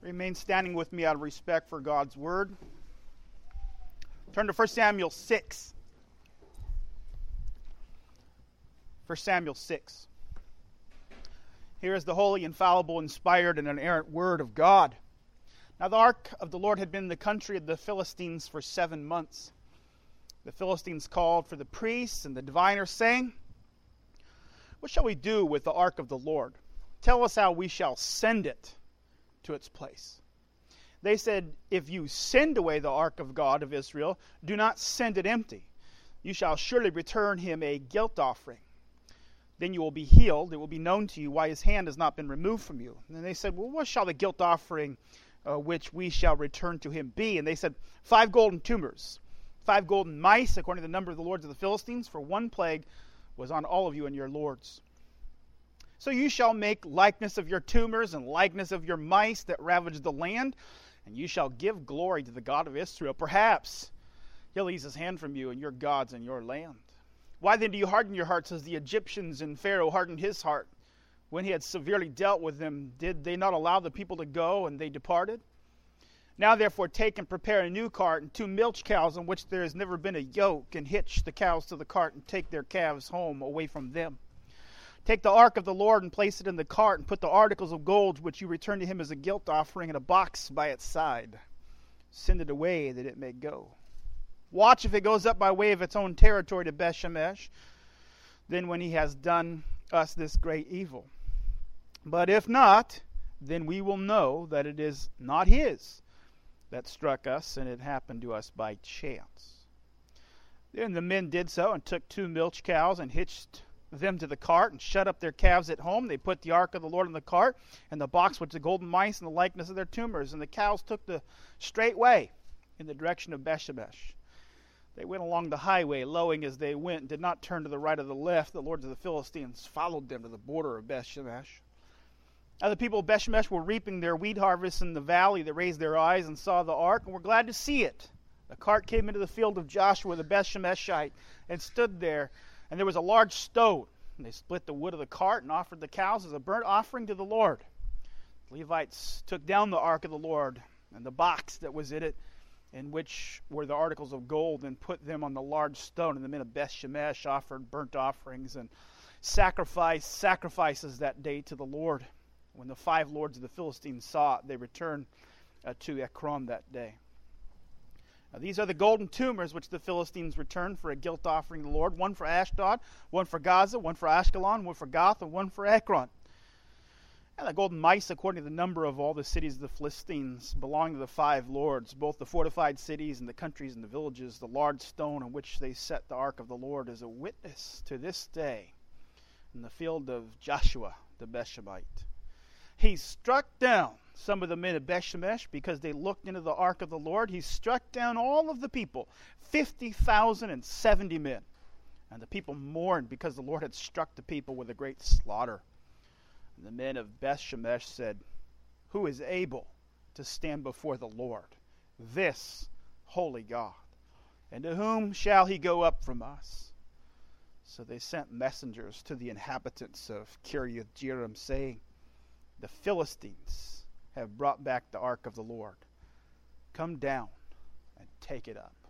Remain standing with me out of respect for God's word. Turn to 1 Samuel 6. 1 Samuel 6. Here is the holy, infallible, inspired, and inerrant word of God. Now the ark of the Lord had been in the country of the Philistines for 7 months. The Philistines called for the priests and the diviners, saying, "What shall we do with the ark of the Lord? Tell us how we shall send it to its place." They said, "If you send away the ark of God of Israel, do not send it empty. You shall surely return him a guilt offering. Then you will be healed. It will be known to you why his hand has not been removed from you." And they said, "Well, what shall the guilt offering which we shall return to him be?" And they said, 5 golden tumors, 5 golden mice, according to the number of the lords of the Philistines, for one plague was on all of you and your lords. So you shall make likeness of your tumors and likeness of your mice that ravaged the land, and you shall give glory to the God of Israel. Perhaps he'll ease his hand from you and your gods in your land. Why then do you harden your hearts as the Egyptians and Pharaoh hardened his heart? When he had severely dealt with them, did they not allow the people to go, and they departed? Now therefore take and prepare a new cart and 2 milch cows on which there has never been a yoke, and hitch the cows to the cart and take their calves home away from them. Take the ark of the Lord and place it in the cart, and put the articles of gold which you return to him as a guilt offering in a box by its side. Send it away that it may go. Watch if it goes up by way of its own territory to Beth-Shemesh, then when he has done us this great evil. But if not, then we will know that it is not his that struck us, and it happened to us by chance. Then the men did so, and took 2 milch cows, and hitched them to the cart, and shut up their calves at home. They put the ark of the Lord in the cart, and the box with the golden mice and the likeness of their tumors. And the cows took the straight way in the direction of Beth-Shemesh. They went along the highway, lowing as they went, and did not turn to the right or the left. The lords of the Philistines followed them to the border of Beth-Shemesh. Now the people of Beth-Shemesh were reaping their wheat harvest in the valley. They raised their eyes and saw the ark, and were glad to see it. The cart came into the field of Joshua the Beth-Shemeshite, and stood there. And there was a large stone. And they split the wood of the cart and offered the cows as a burnt offering to the Lord. The Levites took down the ark of the Lord and the box that was in it, in which were the articles of gold, and put them on the large stone. And the men of Beth-Shemesh offered burnt offerings and sacrifices that day to the Lord. When the 5 lords of the Philistines saw it, they returned to Ekron that day. Now, these are the golden tumors which the Philistines returned for a guilt offering to the Lord. 1 for Ashdod, 1 for Gaza, 1 for Ashkelon, 1 for Gath, and 1 for Ekron. And the golden mice, according to the number of all the cities of the Philistines, belong to the 5 lords, both the fortified cities and the countries and the villages. The large stone on which they set the ark of the Lord is a witness to this day in the field of Joshua the Beth-Shemite. He struck down some of the men of Beth-Shemesh because they looked into the ark of the Lord. He struck down all of the people, 50,070 men. And the people mourned because the Lord had struck the people with a great slaughter. And the men of Beth-Shemesh said, "Who is able to stand before the Lord, this holy God? And to whom shall he go up from us?" So they sent messengers to the inhabitants of Kiriath-Jearim, saying, "The Philistines have brought back the ark of the Lord. Come down and take it up."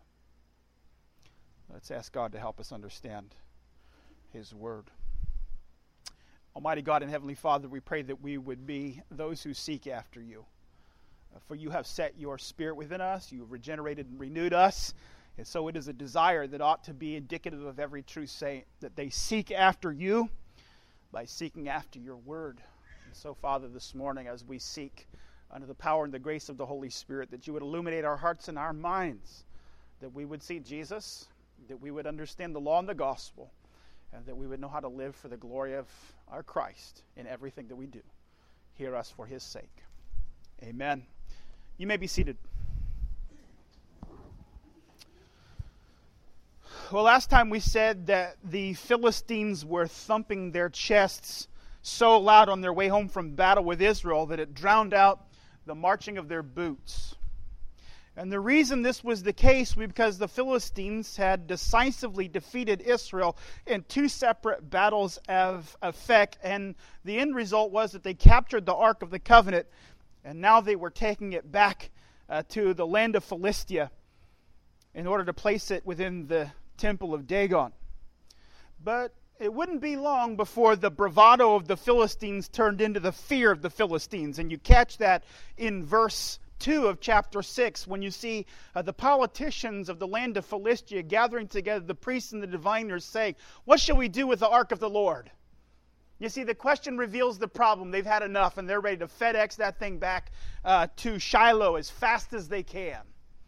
Let's ask God to help us understand his word. Almighty God and Heavenly Father, we pray that we would be those who seek after you. For you have set your spirit within us, you have regenerated and renewed us, and so it is a desire that ought to be indicative of every true saint, that they seek after you by seeking after your word. And so, Father, this morning as we seek under the power and the grace of the Holy Spirit, that you would illuminate our hearts and our minds, that we would see Jesus, that we would understand the law and the gospel, and that we would know how to live for the glory of our Christ in everything that we do. Hear us for his sake. Amen. You may be seated. Well, last time we said that the Philistines were thumping their chests so loud on their way home from battle with Israel that it drowned out the marching of their boots. And the reason this was the case was because the Philistines had decisively defeated Israel in 2 separate battles of Aphek, and the end result was that they captured the Ark of the Covenant And now they were taking it back to the land of Philistia in order to place it within the temple of Dagon. But it wouldn't be long before the bravado of the Philistines turned into the fear of the Philistines. And you catch that in verse 2 of chapter 6 when you see the politicians of the land of Philistia gathering together, the priests and the diviners, saying, "What shall we do with the ark of the Lord?" You see, the question reveals the problem. They've had enough, and they're ready to FedEx that thing back to Shiloh as fast as they can.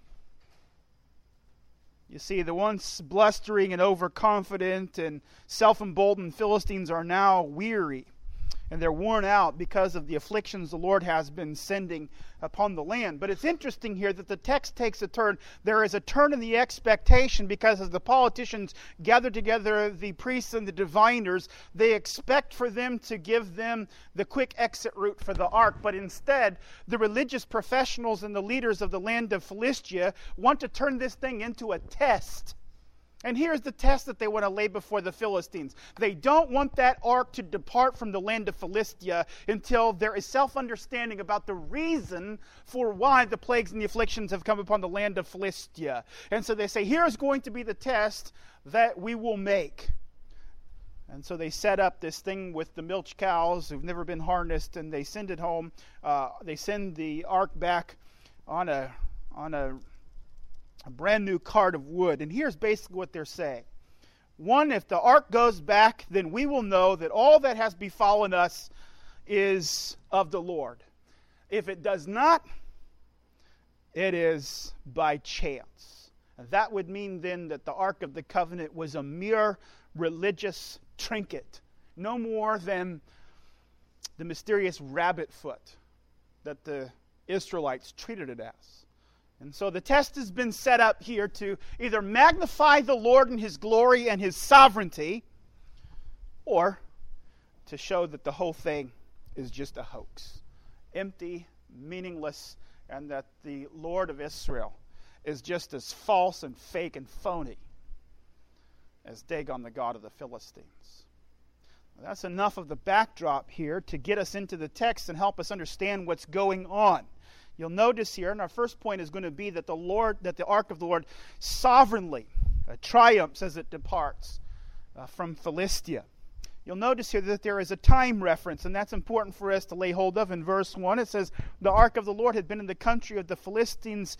You see, the once blustering and overconfident and self-emboldened Philistines are now weary, and they're worn out because of the afflictions the Lord has been sending upon the land. But it's interesting here that the text takes a turn. There is a turn in the expectation because as the politicians gather together, the priests and the diviners, they expect for them to give them the quick exit route for the ark. But instead, the religious professionals and the leaders of the land of Philistia want to turn this thing into a test. And here's the test that they want to lay before the Philistines. They don't want that ark to depart from the land of Philistia until there is self-understanding about the reason for why the plagues and the afflictions have come upon the land of Philistia. And so they say, here's going to be the test that we will make. And so they set up this thing with the milch cows who've never been harnessed, and they send it home. They send the ark back on a brand new cart of wood. And here's basically what they're saying. One, if the ark goes back, then we will know that all that has befallen us is of the Lord. If it does not, it is by chance. And that would mean then that the Ark of the Covenant was a mere religious trinket, no more than the mysterious rabbit foot that the Israelites treated it as. And so the test has been set up here to either magnify the Lord in His glory and His sovereignty, or to show that the whole thing is just a hoax, empty, meaningless, and that the Lord of Israel is just as false and fake and phony as Dagon, the god of the Philistines. That's enough of the backdrop here to get us into the text and help us understand what's going on. You'll notice here, and our first point is going to be that the ark of the Lord sovereignly triumphs as it departs from Philistia. You'll notice here that there is a time reference, and that's important for us to lay hold of. In verse 1, it says, the ark of the Lord had been in the country of the Philistines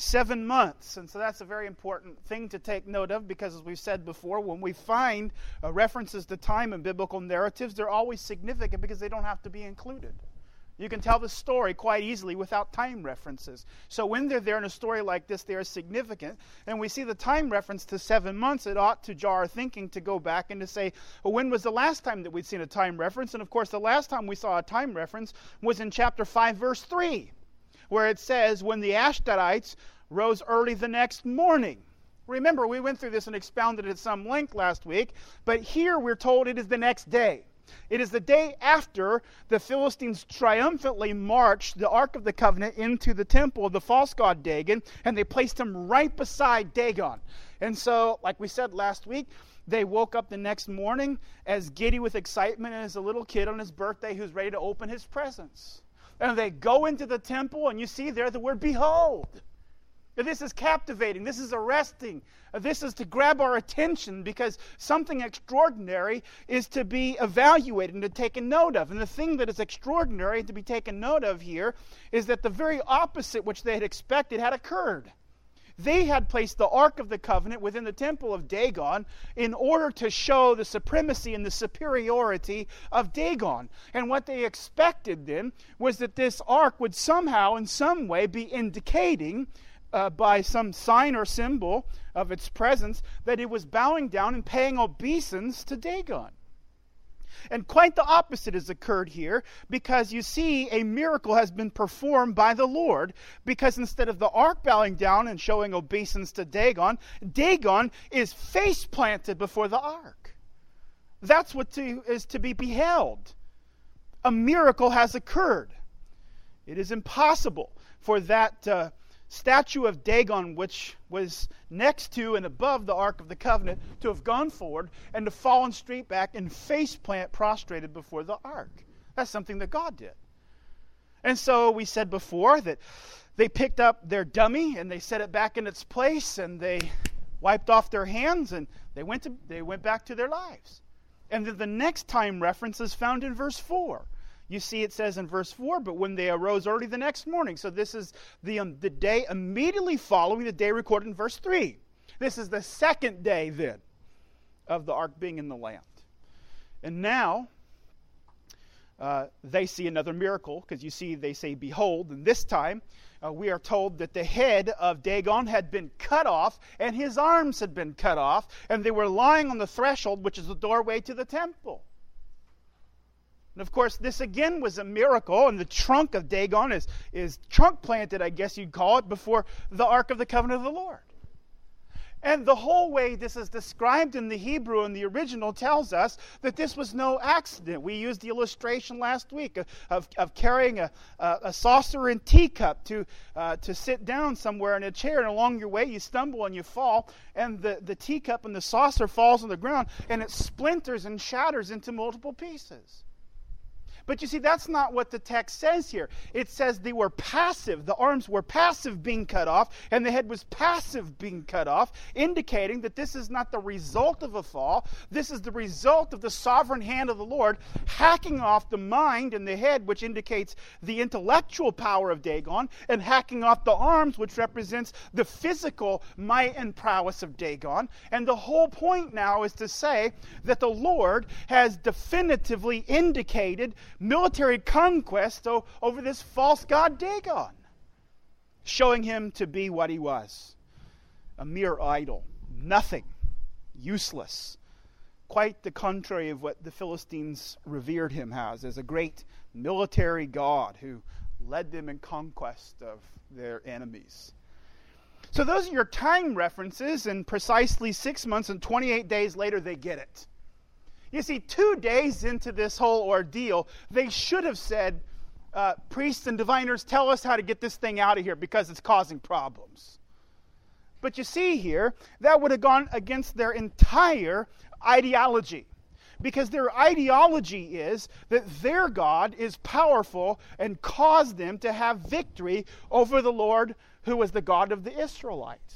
7 months. And so that's a very important thing to take note of, because as we've said before, when we find references to time in biblical narratives, they're always significant because they don't have to be included. You can tell the story quite easily without time references. So when they're there in a story like this, they are significant. And we see the time reference to 7 months. It ought to jar our thinking to go back and to say, well, when was the last time that we'd seen a time reference? And of course, the last time we saw a time reference was in chapter 5, verse 3, where it says, when the Ashdodites rose early the next morning. Remember, we went through this and expounded it at some length last week, but here we're told it is the next day. It is the day after the Philistines triumphantly marched the Ark of the Covenant into the temple of the false god Dagon, and they placed him right beside Dagon. And so, like we said last week, they woke up the next morning as giddy with excitement as a little kid on his birthday who's ready to open his presents. And they go into the temple, and you see there the word behold. This is captivating. This is arresting. This is to grab our attention because something extraordinary is to be evaluated and to taken note of. And the thing that is extraordinary to be taken note of here is that the very opposite which they had expected had occurred. They had placed the Ark of the Covenant within the temple of Dagon in order to show the supremacy and the superiority of Dagon. And what they expected then was that this Ark would somehow, in some way, be indicating by some sign or symbol of its presence, that it was bowing down and paying obeisance to Dagon. And quite the opposite has occurred here, because you see a miracle has been performed by the Lord, because instead of the ark bowing down and showing obeisance to Dagon, Dagon is face planted before the ark. That's what is to be beheld. A miracle has occurred. It is impossible for that statue of Dagon, which was next to and above the Ark of the Covenant, to have gone forward and to fallen straight back and face plant prostrated before the ark. That's something that God did. And so we said before that they picked up their dummy and they set it back in its place and they wiped off their hands and they went back to their lives. And then the next time reference is found in verse 4. You see it says in verse 4, but when they arose early the next morning. So this is the day immediately following the day recorded in verse 3. This is the second day then of the ark being in the land. And now they see another miracle, because you see they say, behold, and this time we are told that the head of Dagon had been cut off and his arms had been cut off, and they were lying on the threshold, which is the doorway to the temple. And of course, this again was a miracle, and the trunk of Dagon is trunk planted, I guess you'd call it, before the Ark of the Covenant of the Lord. And the whole way this is described in the Hebrew in the original tells us that this was no accident. We used the illustration last week of carrying a saucer and teacup to sit down somewhere in a chair, and along your way you stumble and you fall, and the teacup and the saucer falls on the ground, and it splinters and shatters into multiple pieces. But you see, that's not what the text says here. It says they were passive. The arms were passive being cut off, and the head was passive being cut off, indicating that this is not the result of a fall. This is the result of the sovereign hand of the Lord hacking off the mind and the head, which indicates the intellectual power of Dagon, and hacking off the arms, which represents the physical might and prowess of Dagon. And the whole point now is to say that the Lord has definitively indicated military conquest over this false god Dagon, showing him to be what he was, a mere idol, nothing, useless, quite the contrary of what the Philistines revered him as a great military god who led them in conquest of their enemies. So those are your time references, and precisely 6 months and 28 days later they get it. You see, 2 days into this whole ordeal, they should have said, priests and diviners, tell us how to get this thing out of here because it's causing problems. But you see here, that would have gone against their entire ideology. Because their ideology is that their God is powerful and caused them to have victory over the Lord who was the God of the Israelites.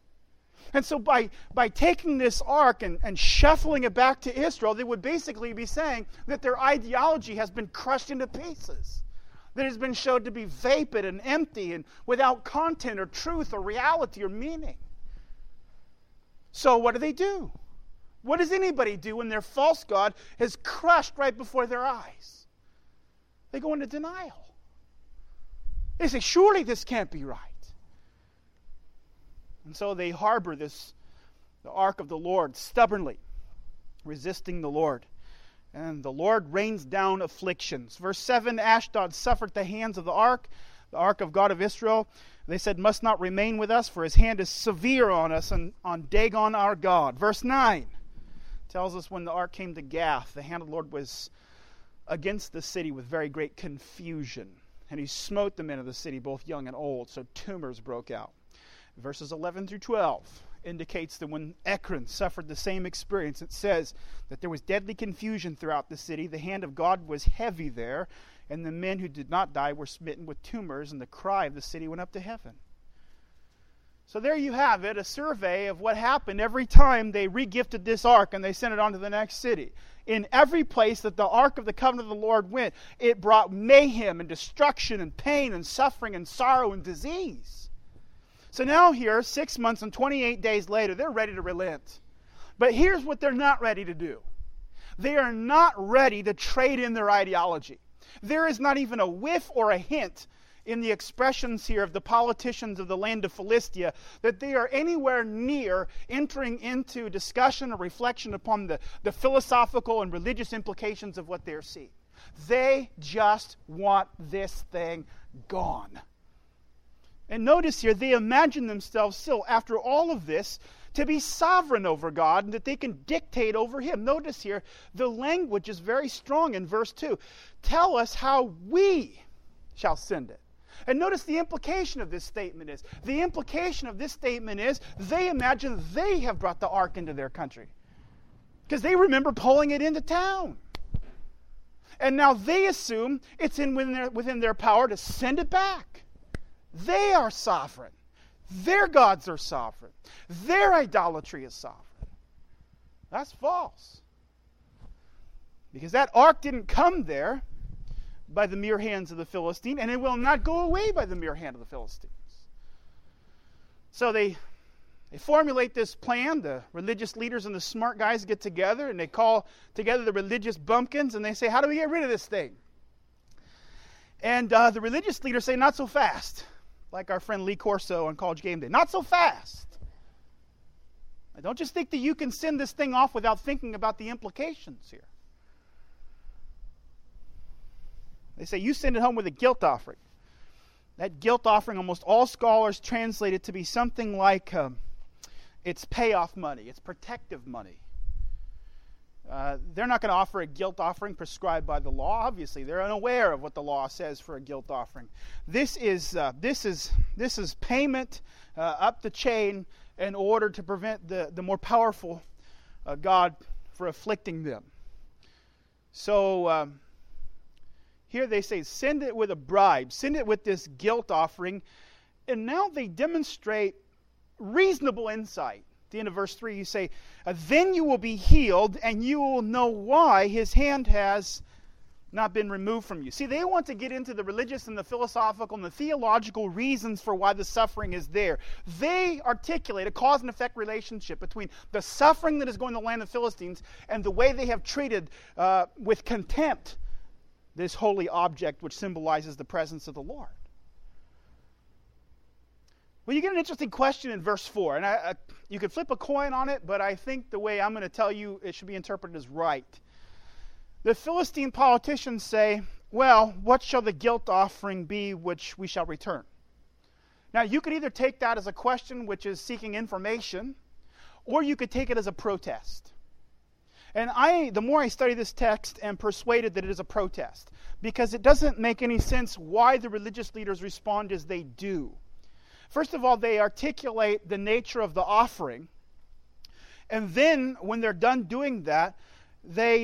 And so by taking this ark and shuffling it back to Israel, they would basically be saying that their ideology has been crushed into pieces. That it has been shown to be vapid and empty and without content or truth or reality or meaning. So what do? What does anybody do when their false god is crushed right before their eyes? They go into denial. They say, surely this can't be right. And so they harbor the ark of the Lord stubbornly, resisting the Lord. And the Lord rains down afflictions. Verse 7, Ashdod suffered the hands of the ark of God of Israel. They said, must not remain with us, for his hand is severe on us and on Dagon our God. Verse 9 tells us when the ark came to Gath, the hand of the Lord was against the city with very great confusion. And he smote the men of the city, both young and old, so tumors broke out. Verses 11 through 12 indicates that when Ekron suffered the same experience, it says that there was deadly confusion throughout the city. The hand of God was heavy there, and the men who did not die were smitten with tumors, and the cry of the city went up to heaven. So there you have it, a survey of what happened every time they regifted this ark and they sent it on to the next city. In every place that the ark of the covenant of the Lord went, it brought mayhem and destruction and pain and suffering and sorrow and disease. So now here, 6 months and 28 days later, they're ready to relent. But here's what they're not ready to do. They are not ready to trade in their ideology. There is not even a whiff or a hint in the expressions here of the politicians of the land of Philistia that they are anywhere near entering into discussion or reflection upon the philosophical and religious implications of what they're seeing. They just want this thing gone. And notice here, they imagine themselves still, after all of this, to be sovereign over God and that they can dictate over Him. Notice here, the language is very strong in verse 2. Tell us how we shall send it. And notice the implication of this statement is. The implication of this statement is they imagine they have brought the ark into their country. Because they remember pulling it into town. And now they assume it's within their power to send it back. They are sovereign. Their gods are sovereign. Their idolatry is sovereign. That's false. Because that ark didn't come there by the mere hands of the Philistine, and it will not go away by the mere hand of the Philistines. So they formulate this plan. The religious leaders and the smart guys get together, and they call together the religious bumpkins, and they say, how do we get rid of this thing? And the religious leaders say, not so fast. Like our friend Lee Corso on College Game Day. Not so fast. Don't just think that you can send this thing off without thinking about the implications here. They say, you send it home with a guilt offering. That guilt offering, almost all scholars translate it to be something like it's payoff money, it's protective money. They're not going to offer a guilt offering prescribed by the law. Obviously, they're unaware of what the law says for a guilt offering. This is payment up the chain in order to prevent the more powerful God for afflicting them. So here they say, send it with a bribe, send it with this guilt offering, and now they demonstrate reasonable insight. At the end of verse 3, you say, then you will be healed, and you will know why his hand has not been removed from you. See, they want to get into the religious and the philosophical and the theological reasons for why the suffering is there. They articulate a cause and effect relationship between the suffering that is going to the land of the Philistines and the way they have treated with contempt this holy object which symbolizes the presence of the Lord. Well, you get an interesting question in verse 4, and you could flip a coin on it, but I think the way I'm going to tell you it should be interpreted as right. The Philistine politicians say, well, what shall the guilt offering be which we shall return? Now, you could either take that as a question which is seeking information, or you could take it as a protest. And the more I study this text, am persuaded that it is a protest, because it doesn't make any sense why the religious leaders respond as they do. First of all, they articulate the nature of the offering. And then, when they're done doing that, they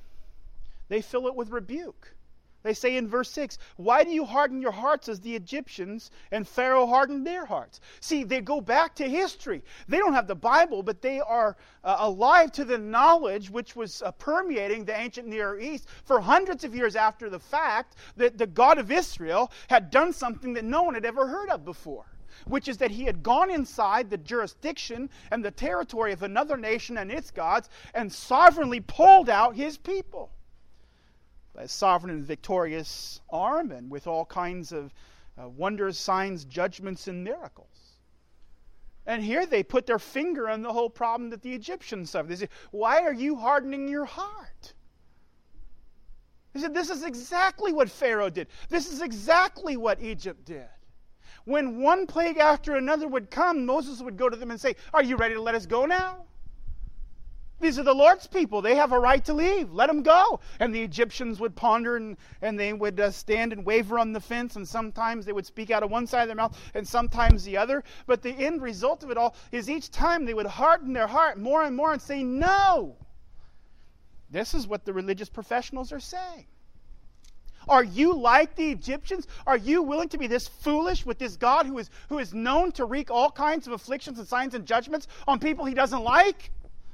fill it with rebuke. They say in verse 6, why do you harden your hearts as the Egyptians and Pharaoh hardened their hearts? See, they go back to history. They don't have the Bible, but they are alive to the knowledge which was permeating the ancient Near East for hundreds of years after the fact that the God of Israel had done something that no one had ever heard of before, which is that he had gone inside the jurisdiction and the territory of another nation and its gods and sovereignly pulled out his people. By a sovereign and victorious arm and with all kinds of wonders, signs, judgments, and miracles. And here they put their finger on the whole problem that the Egyptians suffered. They say, why are you hardening your heart? They said, this is exactly what Pharaoh did. This is exactly what Egypt did. When one plague after another would come, Moses would go to them and say, are you ready to let us go now? These are the Lord's people. They have a right to leave. Let them go. And the Egyptians would ponder and they would stand and waver on the fence. And sometimes they would speak out of one side of their mouth and sometimes the other. But the end result of it all is each time they would harden their heart more and more and say, no. This is what the religious professionals are saying. Are you like the Egyptians? Are you willing to be this foolish with this God who is known to wreak all kinds of afflictions and signs and judgments on people he doesn't like?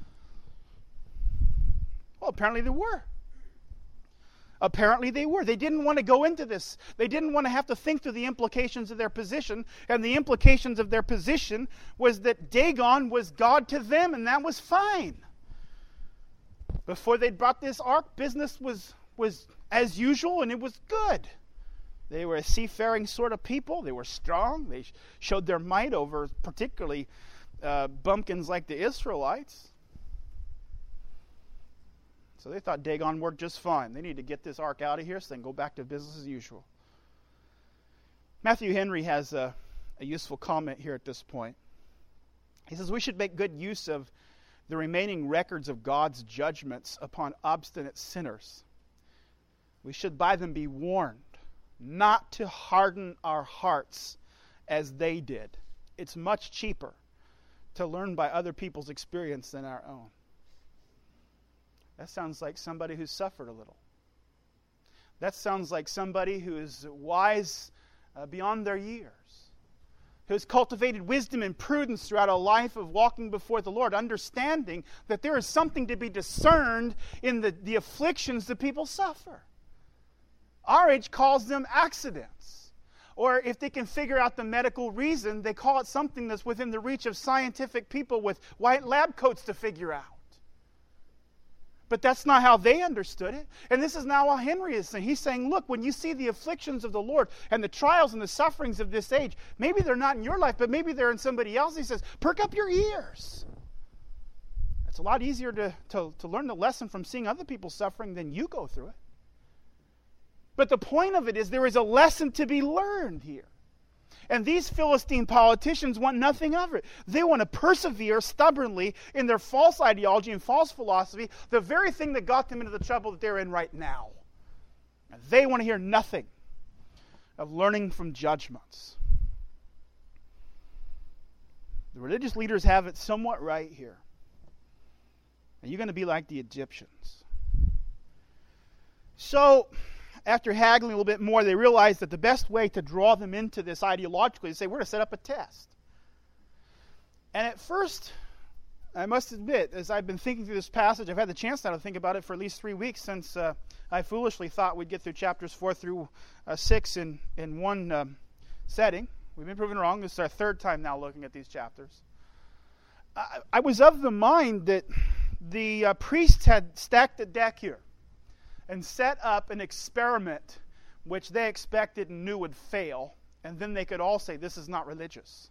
Well, apparently they were. Apparently they were. They didn't want to go into this. They didn't want to have to think through the implications of their position. And the implications of their position was that Dagon was God to them, and that was fine. Before they brought this ark, business was as usual, and it was good. They were a seafaring sort of people. They were strong. They showed their might over particularly bumpkins like the Israelites. So they thought Dagon worked just fine. They need to get this ark out of here so they can go back to business as usual. Matthew Henry has a useful comment here at this point. He says, we should make good use of the remaining records of God's judgments upon obstinate sinners. We should by them be warned not to harden our hearts as they did. It's much cheaper to learn by other people's experience than our own. That sounds like somebody who's suffered a little. That sounds like somebody who is wise beyond their years, who has cultivated wisdom and prudence throughout a life of walking before the Lord, understanding that there is something to be discerned in the afflictions that people suffer. Our age calls them accidents. Or if they can figure out the medical reason, they call it something that's within the reach of scientific people with white lab coats to figure out. But that's not how they understood it. And this is now what Henry is saying. He's saying, look, when you see the afflictions of the Lord and the trials and the sufferings of this age, maybe they're not in your life, but maybe they're in somebody else. He says, perk up your ears. It's a lot easier to learn the lesson from seeing other people suffering than you go through it. But the point of it is there is a lesson to be learned here. And these Philistine politicians want nothing of it. They want to persevere stubbornly in their false ideology and false philosophy, the very thing that got them into the trouble that they're in right now. And they want to hear nothing of learning from judgments. The religious leaders have it somewhat right here. And you're going to be like the Egyptians. So, after haggling a little bit more, they realized that the best way to draw them into this ideologically is to say, we're going to set up a test. And at first, I must admit, as I've been thinking through this passage, I've had the chance now to think about it for at least 3 weeks since I foolishly thought we'd get through chapters 4 through 6 in one setting. We've been proven wrong. This is our third time now looking at these chapters. I was of the mind that the priests had stacked the deck here and set up an experiment which they expected and knew would fail, and then they could all say, this is not religious.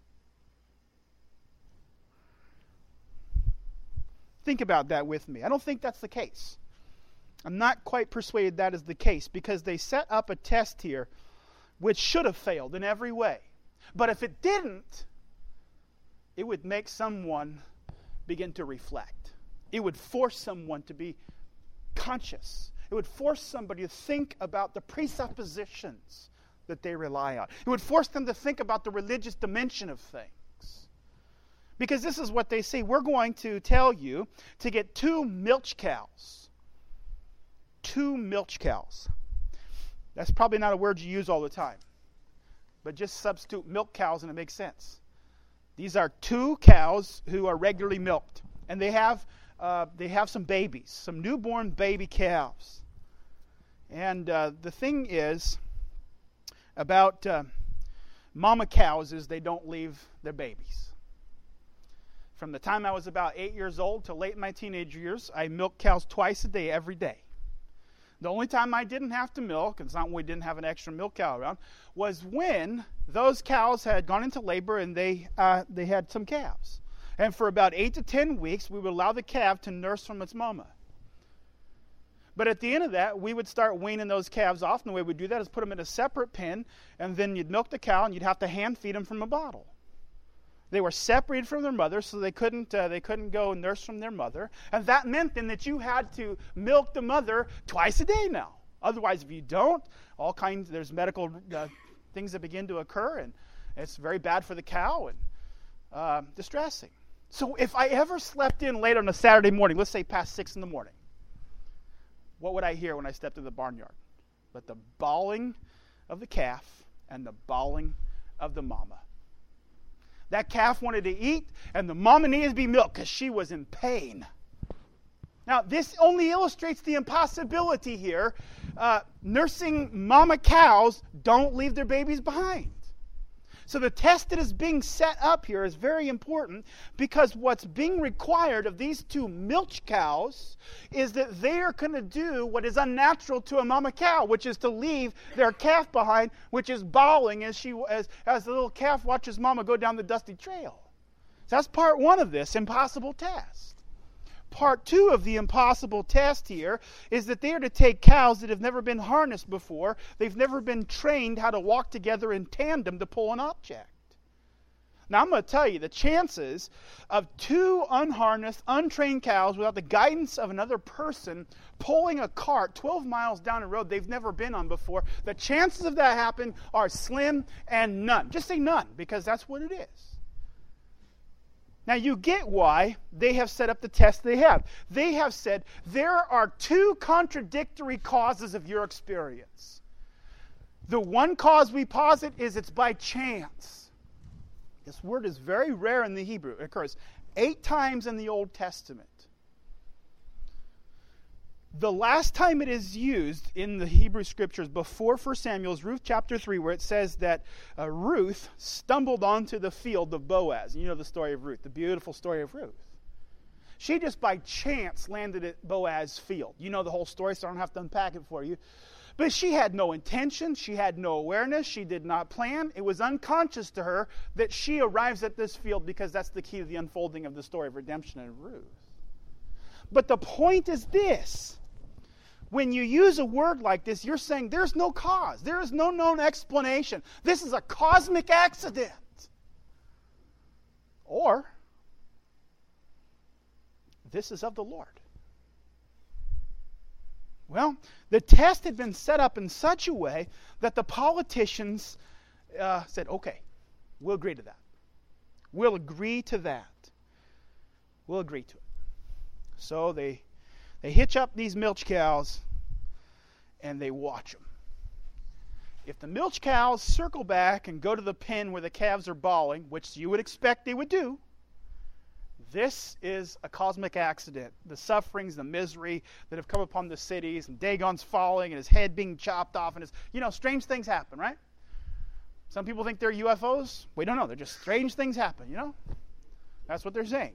Think about that with me. I don't think that's the case. I'm not quite persuaded that is the case, because they set up a test here which should have failed in every way. But if it didn't, it would make someone begin to reflect. It would force someone to be conscious. It would force somebody to think about the presuppositions that they rely on. It would force them to think about the religious dimension of things. Because this is what they say. We're going to tell you to get 2 milch cows. 2 milch cows. That's probably not a word you use all the time. But just substitute milk cows and it makes sense. These are 2 cows who are regularly milked. And they have some babies, some newborn baby calves. And the thing is about mama cows is they don't leave their babies. From the time I was about 8 years old to late in my teenage years, I milked cows twice a day, every day. The only time I didn't have to milk, and it's not when we didn't have an extra milk cow around, was when those cows had gone into labor and they had some calves. And for about 8 to 10 weeks, we would allow the calf to nurse from its mama. But at the end of that, we would start weaning those calves off. And the way we'd do that is put them in a separate pen, and then you'd milk the cow, and you'd have to hand feed them from a bottle. They were separated from their mother, so they couldn't go and nurse from their mother. And that meant then that you had to milk the mother twice a day now. Otherwise, if you don't, there's medical things that begin to occur, and it's very bad for the cow and distressing. So if I ever slept in late on a Saturday morning, let's say past 6 in the morning, what would I hear when I stepped in the barnyard? But the bawling of the calf and the bawling of the mama. That calf wanted to eat, and the mama needed to be milked because she was in pain. Now, this only illustrates the impossibility here. Nursing mama cows don't leave their babies behind. So the test that is being set up here is very important, because what's being required of these 2 milch cows is that they are going to do what is unnatural to a mama cow, which is to leave their calf behind, which is bawling as the little calf watches mama go down the dusty trail. So that's part 1 of this impossible test. Part 2 of the impossible test here is that they are to take cows that have never been harnessed before. They've never been trained how to walk together in tandem to pull an object. Now, I'm going to tell you, the chances of 2 unharnessed, untrained cows without the guidance of another person pulling a cart 12 miles down a road they've never been on before, the chances of that happening are slim and none. Just say none, because that's what it is. Now you get why they have set up the test they have. They have said there are two contradictory causes of your experience. The one cause we posit is it's by chance. This word is very rare in the Hebrew. It occurs 8 times in the Old Testament. The last time it is used in the Hebrew Scriptures before 1 Samuel is Ruth chapter 3, where it says that Ruth stumbled onto the field of Boaz. You know the story of Ruth, the beautiful story of Ruth. She just by chance landed at Boaz's field. You know the whole story, so I don't have to unpack it for you. But she had no intention. She had no awareness. She did not plan. It was unconscious to her that she arrives at this field because that's the key to the unfolding of the story of redemption in Ruth. But the point is this. When you use a word like this, you're saying there's no cause. There is no known explanation. This is a cosmic accident. Or, this is of the Lord. Well, the test had been set up in such a way that the politicians said, okay, we'll agree to that. We'll agree to that. We'll agree to it. So they hitch up these milch cows and they watch them. If the milch cows circle back and go to the pen where the calves are bawling, which you would expect they would do, this is a cosmic accident. The sufferings, the misery that have come upon the cities, and Dagon's falling and his head being chopped off, and strange things happen, right? Some people think they're UFOs. We don't know. They're just strange things happen, That's what they're saying.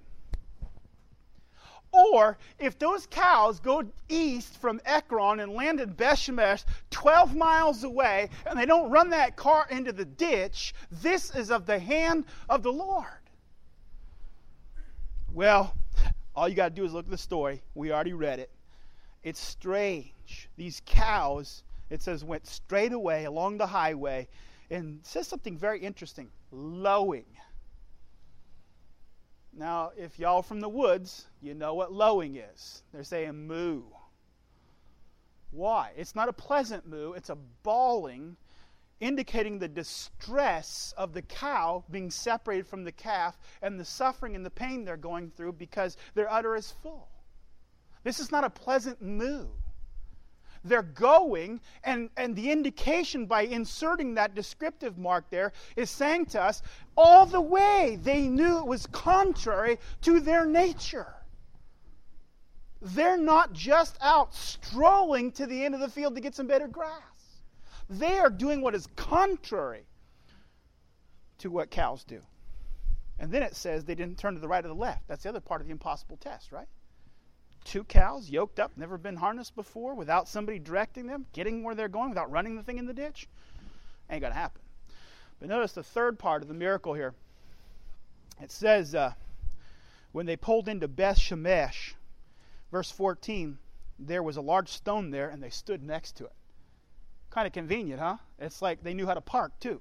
Or, if those cows go east from Ekron and land in Beth-Shemesh 12 miles away, and they don't run that car into the ditch, this is of the hand of the Lord. Well, all you got to do is look at the story. We already read it. It's strange. These cows, it says, went straight away along the highway, and it says something very interesting, lowing. Now, if y'all from the woods, you know what lowing is. They're saying moo. Why? It's not a pleasant moo. It's a bawling, indicating the distress of the cow being separated from the calf and the suffering and the pain they're going through because their udder is full. This is not a pleasant moo. They're going, and the indication by inserting that descriptive mark there is saying to us, all the way they knew it was contrary to their nature. They're not just out strolling to the end of the field to get some better grass. They are doing what is contrary to what cows do. And then it says they didn't turn to the right or the left. That's the other part of the impossible test, right? 2 cows yoked up, never been harnessed before, without somebody directing them, getting where they're going, without running the thing in the ditch. Ain't going to happen. But notice the third part of the miracle here. It says, when they pulled into Beth-Shemesh, verse 14, there was a large stone there, and they stood next to it. Kind of convenient, huh? It's like they knew how to park, too.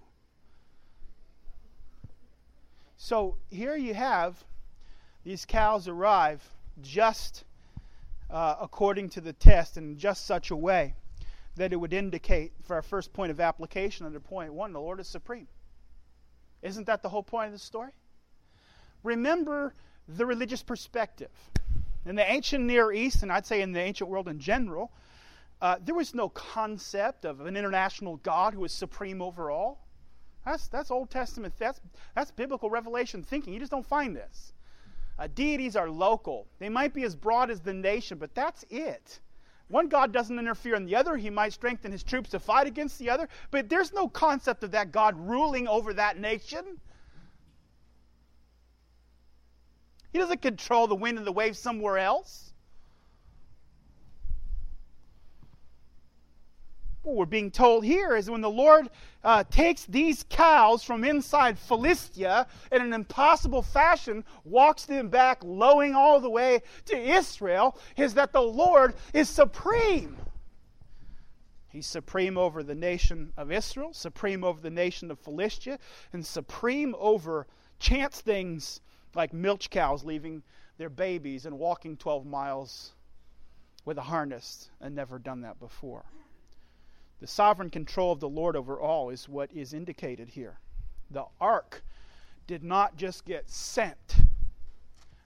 So here you have these cows arrive just according to the test in just such a way that it would indicate, for our first point of application under point 1, the Lord is supreme. Isn't that the whole point of the story? Remember the religious perspective. In the ancient Near East, and I'd say in the ancient world in general, there was no concept of an international God who was supreme over all. That's Old Testament. That's biblical revelation thinking. You just don't find this. Deities are local. They might be as broad as the nation, but that's it. One God doesn't interfere in the other. He might strengthen his troops to fight against the other, but there's no concept of that God ruling over that nation. He doesn't control the wind and the waves somewhere else. What we're being told here is when the Lord takes these cows from inside Philistia in an impossible fashion, walks them back, lowing all the way to Israel, is that the Lord is supreme. He's supreme over the nation of Israel, supreme over the nation of Philistia, and supreme over chance things like milch cows leaving their babies and walking 12 miles with a harness and never done that before. The sovereign control of the Lord over all is what is indicated here. The ark did not just get sent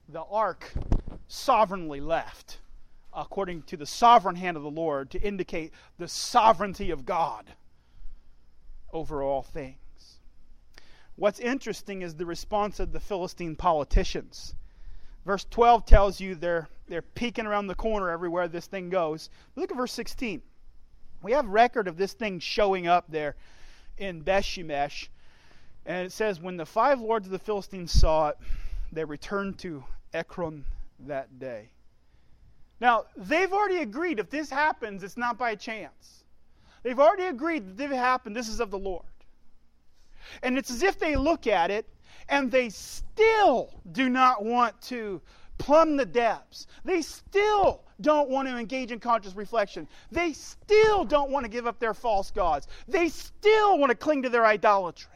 the ark sovereignly left, according to the sovereign hand of the Lord, to indicate the sovereignty of God over all things. What's interesting is the response of the Philistine politicians. Verse 12 tells you they're peeking around the corner everywhere this thing goes. Look at verse 16. We have record of this thing showing up there in Beth-shemesh. And it says, when the 5 lords of the Philistines saw it, they returned to Ekron that day. Now, they've already agreed if this happens, it's not by chance. They've already agreed that if it happened, this is of the Lord. And it's as if they look at it and they still do not want to plumb the depths. They still don't want to engage in conscious reflection. They still don't want to give up their false gods. They still want to cling to their idolatry.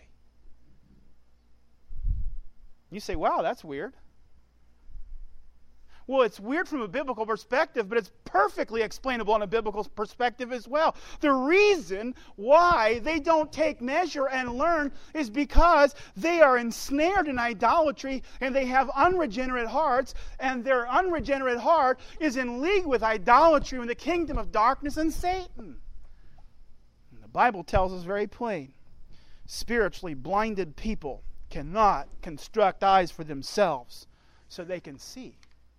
You say, wow, that's weird. Well, it's weird from a biblical perspective, but it's perfectly explainable in a biblical perspective as well. The reason why they don't take measure and learn is because they are ensnared in idolatry and they have unregenerate hearts, and their unregenerate heart is in league with idolatry in the kingdom of darkness and Satan. And the Bible tells us very plain, spiritually blinded people cannot construct eyes for themselves so they can see.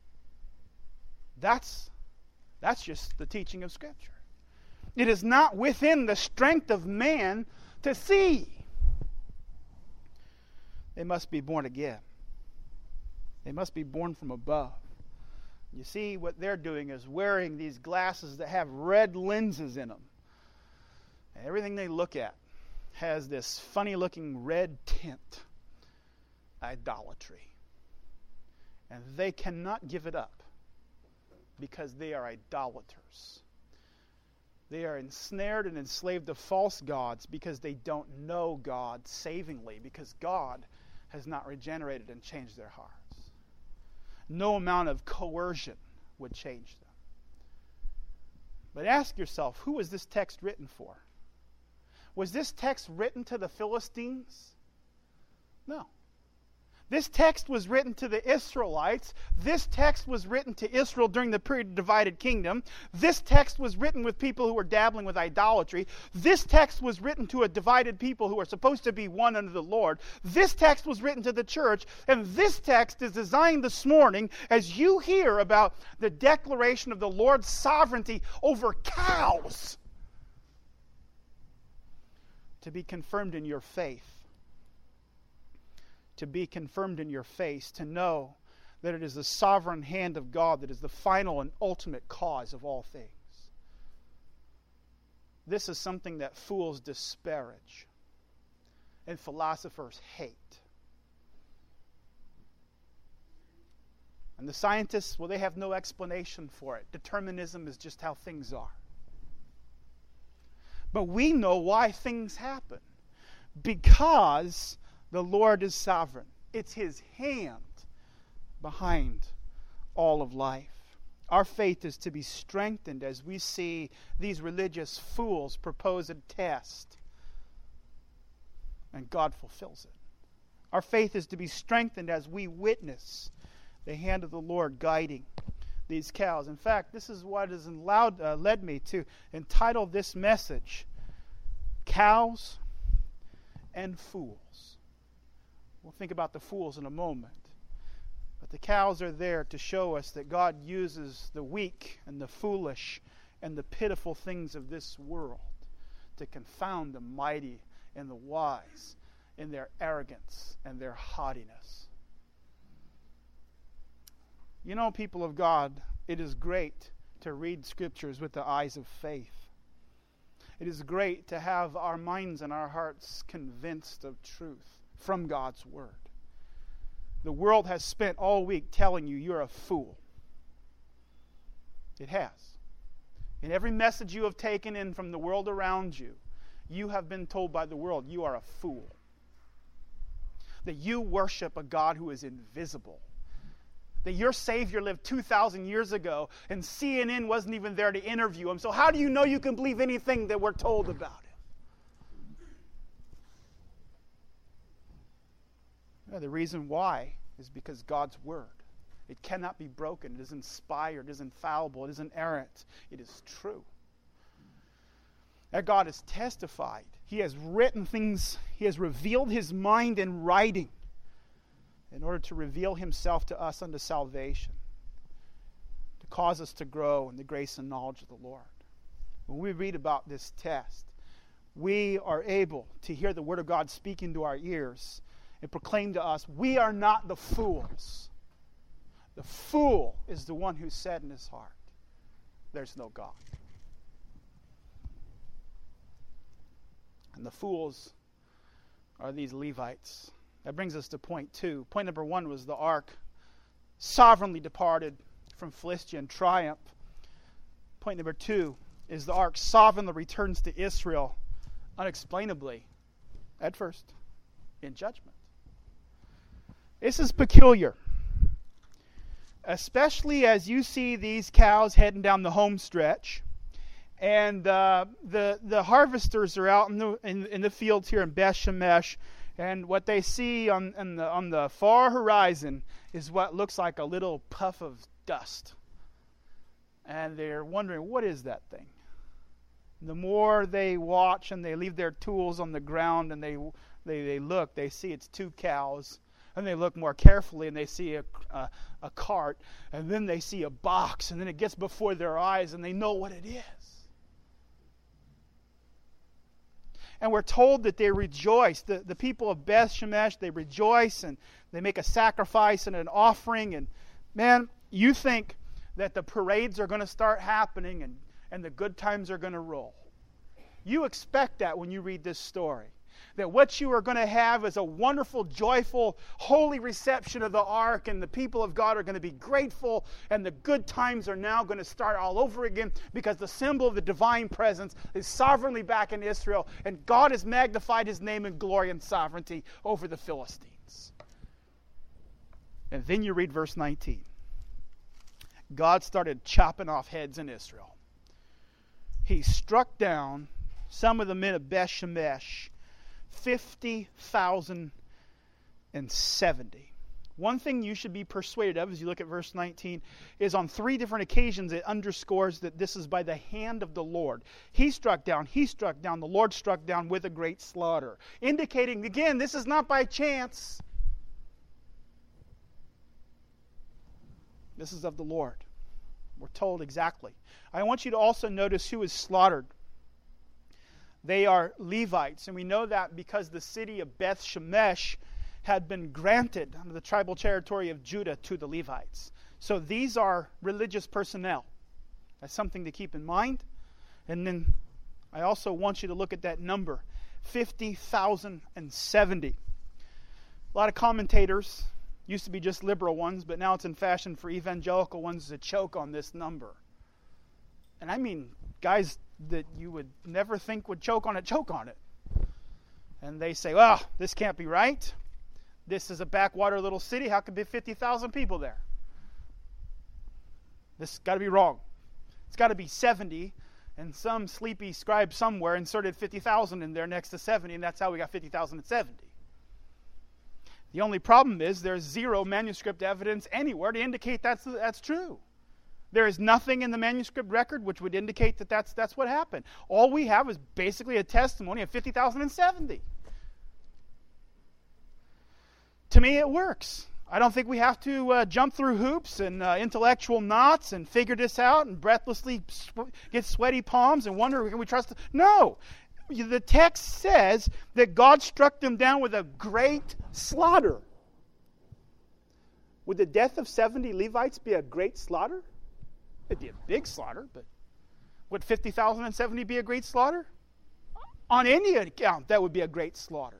That's just the teaching of Scripture. It is not within the strength of man to see. They must be born again. They must be born from above. You see, what they're doing is wearing these glasses that have red lenses in them. And everything they look at has this funny-looking red tint. Idolatry. And they cannot give it up, because they are idolaters. They are ensnared and enslaved to false gods because they don't know God savingly, because God has not regenerated and changed their hearts. No amount of coercion would change them. But ask yourself, who was this text written for? Was this text written to the Philistines? No. This text was written to the Israelites. This text was written to Israel during the period of divided kingdom. This text was written with people who were dabbling with idolatry. This text was written to a divided people who are supposed to be one under the Lord. This text was written to the church. And this text is designed this morning as you hear about the declaration of the Lord's sovereignty over cows to be confirmed in your faith. To be confirmed in your faith, to know that it is the sovereign hand of God that is the final and ultimate cause of all things. This is something that fools disparage and philosophers hate. And the scientists, well, they have no explanation for it. Determinism is just how things are. But we know why things happen. Because the Lord is sovereign. It's His hand behind all of life. Our faith is to be strengthened as we see these religious fools propose a test, and God fulfills it. Our faith is to be strengthened as we witness the hand of the Lord guiding these cows. In fact, this is what has led me to entitle this message, Cows and Fools. We'll think about the fools in a moment. But the cows are there to show us that God uses the weak and the foolish and the pitiful things of this world to confound the mighty and the wise in their arrogance and their haughtiness. You know, people of God, it is great to read Scriptures with the eyes of faith. It is great to have our minds and our hearts convinced of truth from God's Word. The world has spent all week telling you you're a fool. It has. In every message you have taken in from the world around you, you have been told by the world you are a fool. That you worship a God who is invisible. That your Savior lived 2,000 years ago and CNN wasn't even there to interview Him. So how do you know you can believe anything that we're told about Him? The reason why is because God's Word It cannot be broken. It is inspired. It is infallible. It is inerrant. It is true. That God has testified. He has written things. He has revealed His mind in writing in order to reveal Himself to us unto salvation, to cause us to grow in the grace and knowledge of the Lord. When we read about this test, we are able to hear the Word of God speak into our ears and proclaim to us, we are not the fools. The fool is the one who said in his heart, there's no God. And the fools are these Levites. That brings us to point 2. Point number 1 was the ark sovereignly departed from Philistia in triumph. Point number 2 is the ark sovereignly returns to Israel unexplainably, at first, in judgment. This is peculiar, especially as you see these cows heading down the home stretch, and the harvesters are out in the fields here in Beth Shemesh, and what they see on the far horizon is what looks like a little puff of dust, and they're wondering, what is that thing? The more they watch and they leave their tools on the ground and they look, they see it's 2 cows. And they look more carefully and they see a cart. And then they see a box. And then it gets before their eyes and they know what it is. And we're told that they rejoice. The people of Beth Shemesh, they rejoice and they make a sacrifice and an offering. And man, you think that the parades are going to start happening and the good times are going to roll. You expect that when you read this story. That what you are going to have is a wonderful, joyful, holy reception of the ark, and the people of God are going to be grateful, and the good times are now going to start all over again because the symbol of the divine presence is sovereignly back in Israel, and God has magnified His name in glory and sovereignty over the Philistines. And then you read verse 19. God started chopping off heads in Israel. He struck down some of the men of Beth Shemesh, 50,070. One thing you should be persuaded of as you look at verse 19 is on 3 different occasions it underscores that this is by the hand of the Lord. He struck down, the Lord struck down with a great slaughter. Indicating, again, this is not by chance. This is of the Lord. We're told exactly. I want you to also notice who is slaughtered. They are Levites, and we know that because the city of Beth Shemesh had been granted under the tribal territory of Judah to the Levites. So these are religious personnel. That's something to keep in mind. And then I also want you to look at that number, 50,070. A lot of commentators, used to be just liberal ones, but now it's in fashion for evangelical ones to choke on this number. And I mean, guys that you would never think would choke on it. And they say, well, this can't be right. This is a backwater little city. How could there be 50,000 people there? This has got to be wrong. It's got to be 70, and some sleepy scribe somewhere inserted 50,000 in there next to 70, and that's how we got 50,070. The only problem is there's 0 manuscript evidence anywhere to indicate that's true. There is nothing in the manuscript record which would indicate that that's what happened. All we have is basically a testimony of 50,070. To me, it works. I don't think we have to jump through hoops and intellectual knots and figure this out and breathlessly get sweaty palms and wonder, can we trust it? No. The text says that God struck them down with a great slaughter. Would the death of 70 Levites be a great slaughter? It'd be a big slaughter, but would 50,070 be a great slaughter? On any account, that would be a great slaughter.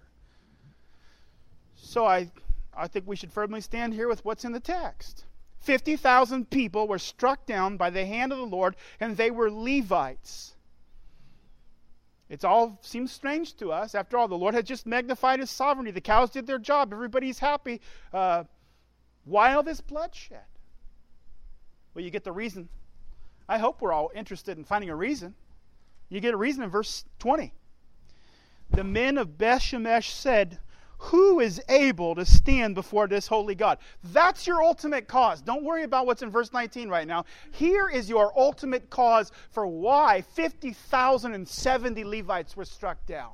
So I think we should firmly stand here with what's in the text. 50,000 people were struck down by the hand of the Lord, and they were Levites. It all seems strange to us. After all, the Lord had just magnified His sovereignty. The cows did their job. Everybody's happy. Why all this bloodshed? Well, you get the reason. I hope we're all interested in finding a reason. You get a reason in verse 20. The men of Beth Shemesh said, who is able to stand before this holy God? That's your ultimate cause. Don't worry about what's in verse 19 right now. Here is your ultimate cause for why 50,070 Levites were struck down.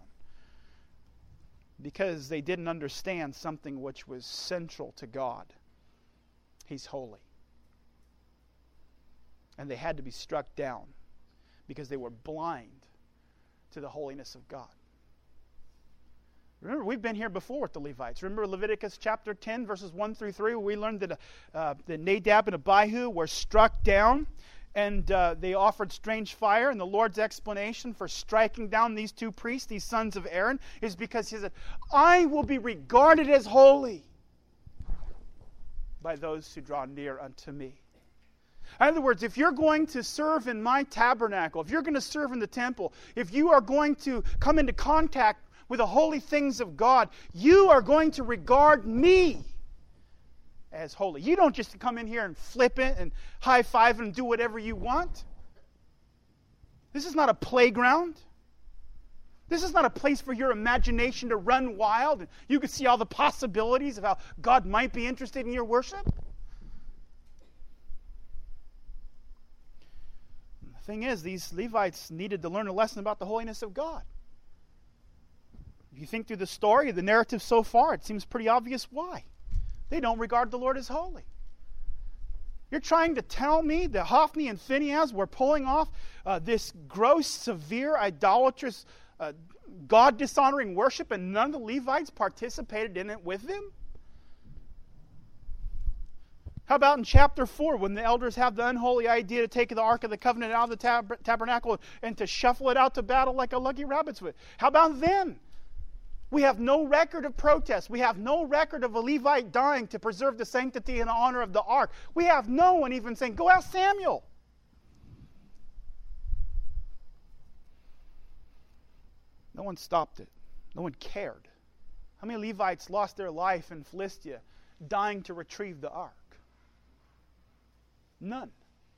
Because they didn't understand something which was central to God. He's holy. And they had to be struck down because they were blind to the holiness of God. Remember, we've been here before with the Levites. Remember Leviticus chapter 10, verses 1 through 3, where we learned that Nadab and Abihu were struck down, and they offered strange fire. And the Lord's explanation for striking down these two priests, these sons of Aaron, is because he said, I will be regarded as holy by those who draw near unto me. In other words, if you're going to serve in my tabernacle, if you're going to serve in the temple, if you are going to come into contact with the holy things of God, you are going to regard me as holy. You don't just come in here and flip it and high-five and do whatever you want. This is not a playground. This is not a place for your imagination to run wild and you can see all the possibilities of how God might be interested in your worship. The thing is, these Levites needed to learn a lesson about the holiness of God. If you think through the story, the narrative so far, it seems pretty obvious why. They don't regard the Lord as holy. You're trying to tell me that Hophni and Phinehas were pulling off this gross, severe, idolatrous, God-dishonoring worship and none of the Levites participated in it with them? How about in chapter 4 when the elders have the unholy idea to take the Ark of the Covenant out of the tabernacle and to shuffle it out to battle like a lucky rabbit's foot? How about then? We have no record of protest. We have no record of a Levite dying to preserve the sanctity and honor of the ark. We have no one even saying, go ask Samuel. No one stopped it. No one cared. How many Levites lost their life in Philistia dying to retrieve the ark? None.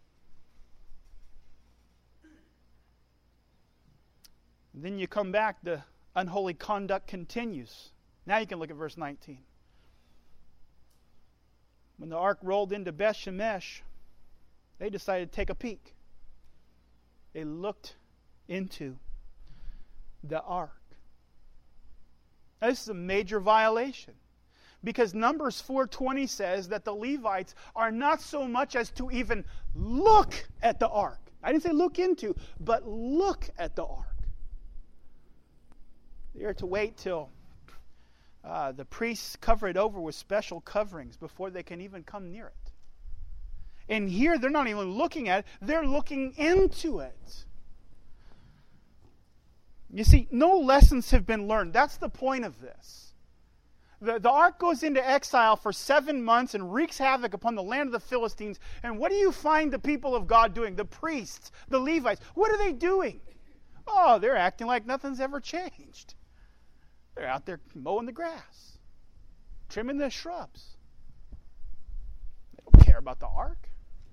And then you come back, the unholy conduct continues. Now you can look at verse 19. When the ark rolled into Beth Shemesh, they decided to take a peek. They looked into the ark. Now, this is a major violation. Because Numbers 4:20 says that the Levites are not so much as to even look at the ark. I didn't say look into, but look at the ark. They are to wait till the priests cover it over with special coverings before they can even come near it. And here they're not even looking at it, they're looking into it. You see, no lessons have been learned. That's the point of this. The ark goes into exile for 7 months and wreaks havoc upon the land of the Philistines. And what do you find the people of God doing? The priests, the Levites. What are they doing? Oh, they're acting like nothing's ever changed. They're out there mowing the grass, trimming the shrubs. They don't care about the ark.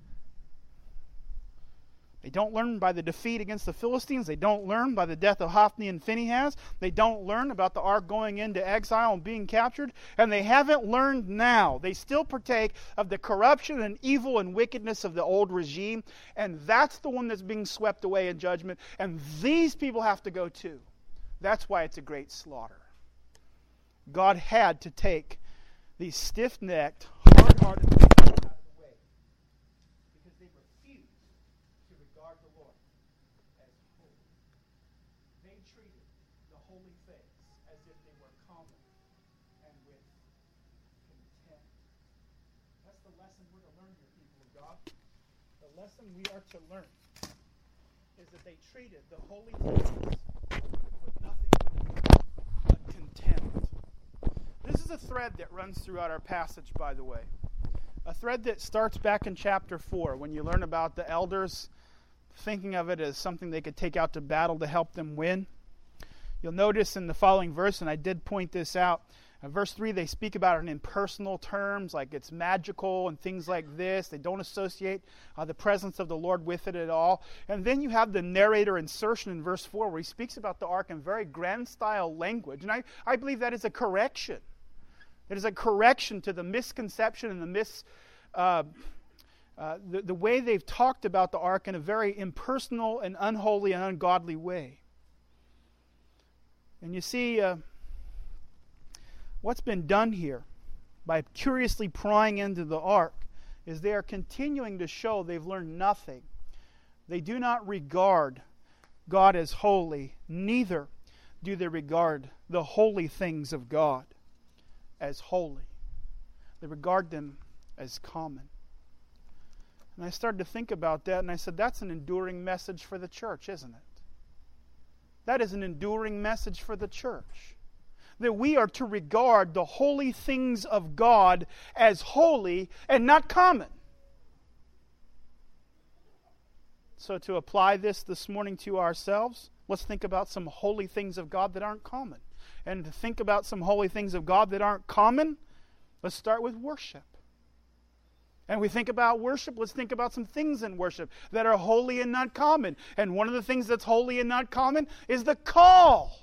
They don't learn by the defeat against the Philistines. They don't learn by the death of Hophni and Phinehas. They don't learn about the ark going into exile and being captured. And they haven't learned now. They still partake of the corruption and evil and wickedness of the old regime. And that's the one that's being swept away in judgment. And these people have to go too. That's why it's a great slaughter. God had to take these stiff-necked, hard-hearted people out of the way because they refused to regard the Lord as holy. They treated the holy things as if they were common and with contempt. That's the lesson we're to learn here, people of God. The lesson we are to learn is that they treated the holy things with nothing but contempt. This is a thread that runs throughout our passage, by the way. A thread that starts back in chapter 4 when you learn about the elders thinking of it as something they could take out to battle to help them win. You'll notice in the following verse, and I did point this out, Verse 3, they speak about it in impersonal terms, like it's magical and things like this. They don't associate the presence of the Lord with it at all. And then you have the narrator insertion in verse 4 where he speaks about the ark in very grand style language. And I believe that is a correction. It is a correction to the misconception and the way they've talked about the ark in a very impersonal and unholy and ungodly way. And you see, what's been done here by curiously prying into the ark is they are continuing to show they've learned nothing. They do not regard God as holy, neither do they regard the holy things of God as holy. They regard them as common. And I started to think about that, and I said, that's an enduring message for the church, isn't it? That is an enduring message for the church. That we are to regard the holy things of God as holy and not common. So to apply this morning to ourselves, let's think about some holy things of God that aren't common. And to think about some holy things of God that aren't common, let's start with worship. And we think about worship, let's think about some things in worship that are holy and not common. And one of the things that's holy and not common is the call.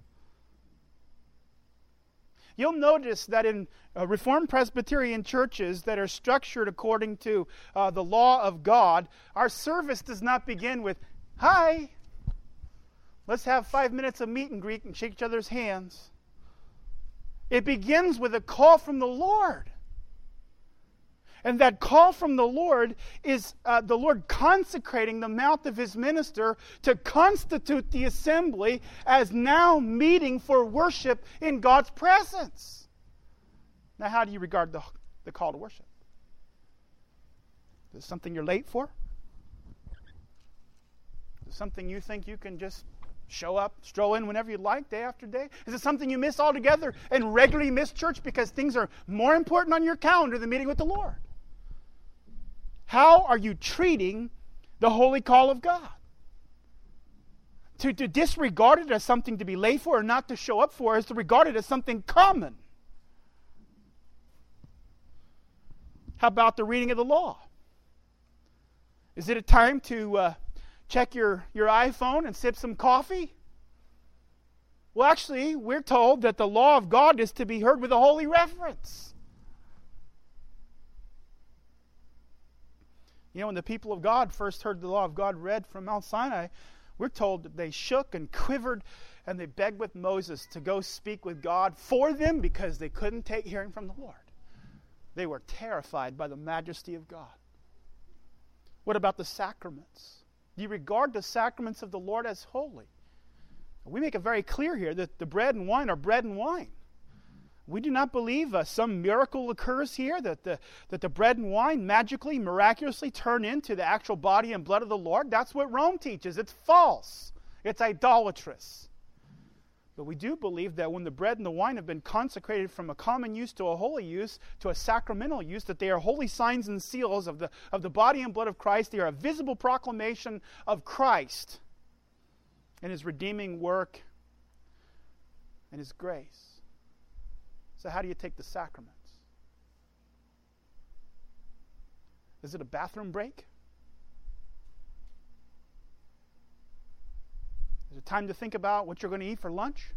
You'll notice that in Reformed Presbyterian churches that are structured according to the law of God, our service does not begin with, "Hi, let's have 5 minutes of meet and greet and shake each other's hands." It begins with a call from the Lord. And that call from the Lord is the Lord consecrating the mouth of His minister to constitute the assembly as now meeting for worship in God's presence. Now, how do you regard the call to worship? Is it something you're late for? Is it something you think you can just show up, stroll in whenever you like, day after day? Is it something you miss altogether and regularly miss church because things are more important on your calendar than meeting with the Lord? How are you treating the holy call of God? To disregard it as something to be late for or not to show up for is to regard it as something common. How about the reading of the law? Is it a time to check your iPhone and sip some coffee? Well, actually, we're told that the law of God is to be heard with a holy reverence. You know, when the people of God first heard the law of God read from Mount Sinai, we're told that they shook and quivered and they begged with Moses to go speak with God for them because they couldn't take hearing from the Lord. They were terrified by the majesty of God. What about the sacraments? Do you regard the sacraments of the Lord as holy? We make it very clear here that the bread and wine are bread and wine. We do not believe some miracle occurs here, that the bread and wine magically, miraculously turn into the actual body and blood of the Lord. That's what Rome teaches. It's false. It's idolatrous. But we do believe that when the bread and the wine have been consecrated from a common use to a holy use, to a sacramental use, that they are holy signs and seals of the body and blood of Christ. They are a visible proclamation of Christ and His redeeming work and His grace. So how do you take the sacraments? Is it a bathroom break? Is it time to think about what you're going to eat for lunch?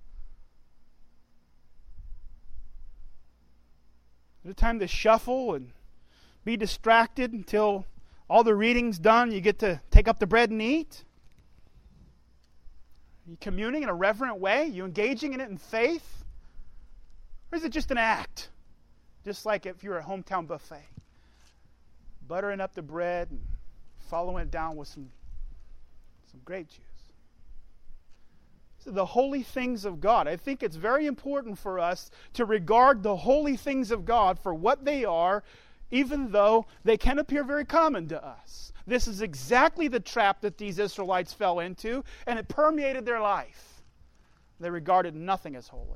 Is it time to shuffle and be distracted until all the reading's done, you get to take up the bread and eat? Are you communing in a reverent way? Are you engaging in it in faith? Or is it just an act? Just like if you're at a hometown buffet. Buttering up the bread and following it down with some grape juice. So the holy things of God. I think it's very important for us to regard the holy things of God for what they are, even though they can appear very common to us. This is exactly the trap that these Israelites fell into, and it permeated their life. They regarded nothing as holy.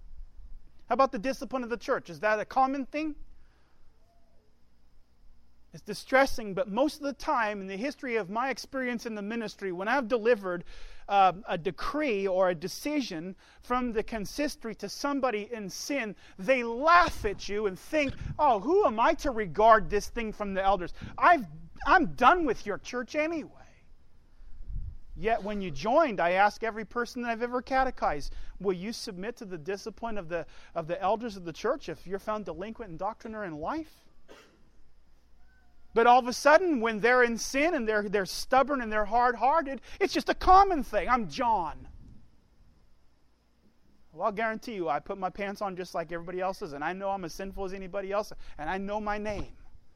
How about the discipline of the church? Is that a common thing? It's distressing, but most of the time in the history of my experience in the ministry, when I've delivered a decree or a decision from the consistory to somebody in sin, they laugh at you and think, oh, who am I to regard this thing from the elders? I'm done with your church anyway. Yet when you joined, I ask every person that I've ever catechized, will you submit to the discipline of the elders of the church if you're found delinquent in doctrine or in life? But all of a sudden, when they're in sin and they're stubborn and they're hard-hearted, it's just a common thing. I'm John. Well, I'll guarantee you, I put my pants on just like everybody else's, and I know I'm as sinful as anybody else, and I know my name.